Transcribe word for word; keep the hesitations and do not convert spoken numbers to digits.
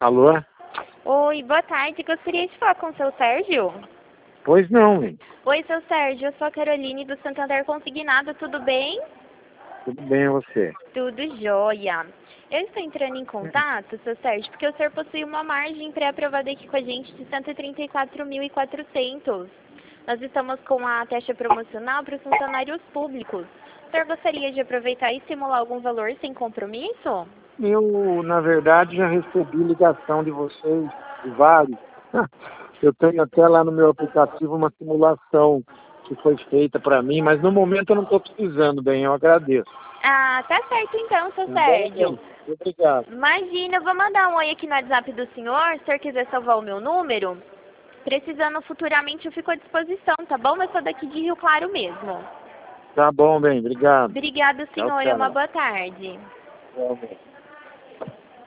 Alô? Oi, boa tarde. Gostaria de falar com o seu Sérgio? Pois não, hein? Oi, seu Sérgio. Eu sou a Caroline do Santander Consignado. Tudo bem? Tudo bem, e você? Tudo jóia. Eu estou entrando em contato, seu Sérgio, porque o senhor possui uma margem pré-aprovada aqui com a gente de cento e trinta e quatro mil e quatrocentos. Nós estamos com a taxa promocional para os funcionários públicos. O senhor gostaria de aproveitar e simular algum valor sem compromisso? Eu, na verdade, já recebi ligação de vocês, de vários. Eu tenho até lá no meu aplicativo uma simulação que foi feita para mim, mas no momento eu não estou precisando, bem, eu agradeço. Ah, tá certo então, seu Sérgio. Obrigado. Imagina, eu vou mandar um oi aqui no WhatsApp do senhor, se o senhor quiser salvar o meu número. Precisando futuramente eu fico à disposição, tá bom? Eu sou daqui de Rio Claro mesmo. Tá bom, bem, obrigado. Obrigada, senhor. Tchau, tchau. Uma boa tarde. Tchau, bem.